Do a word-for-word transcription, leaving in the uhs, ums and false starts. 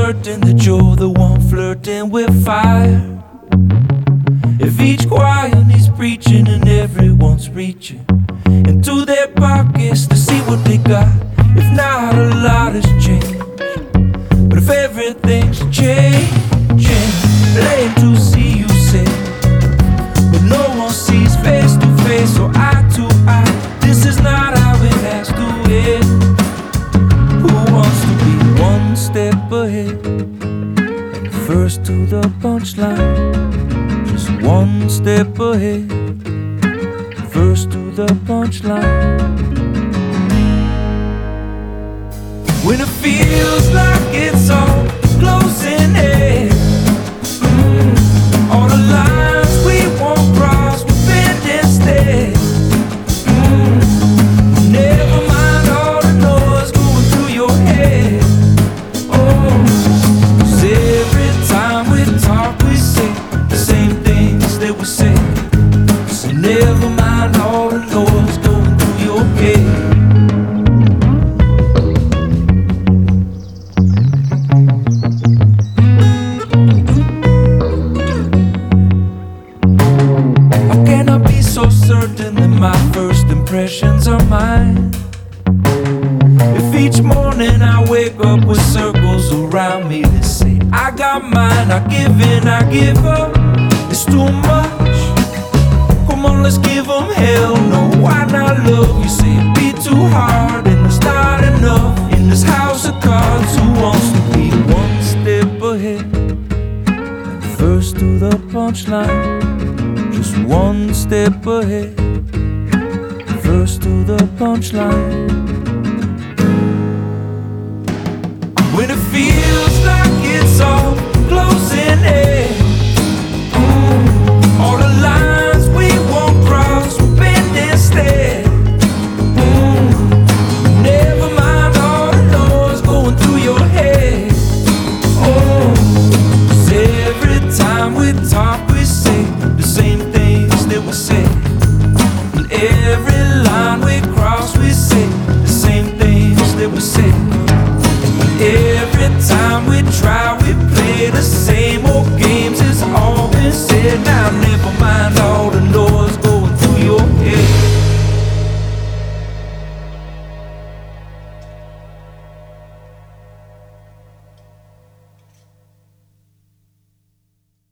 certain that you're the one flirting with fire. If each choir needs preaching and everyone's reaching into their pockets to see what they got, if not a lot has changed, but if everything's changing, plain to see you say, but no one sees face to face or eye to eye. This is not how it has to end. Who wants to be one step ahead and first to the punchline? Just one step ahead, first to the punchline. When it feels like it's all closing in, mm, all the lines we won't cross, we bend instead. Mm, never mind all the noise going through your head. Oh, 'cause every time we talk we say the same things that we say. So never mind all the noise going through your head. So certain that my first impressions are mine. If each morning I wake up with circles around me that say I got mine, I give in, I give up, it's too much. Come on, let's give them hell. No, why not love? You say it be too hard and it's not enough. In this house of cards, who wants to be one step ahead and first to the punchline? Just one step ahead, first to the punchline. When it feels like it's all closing in,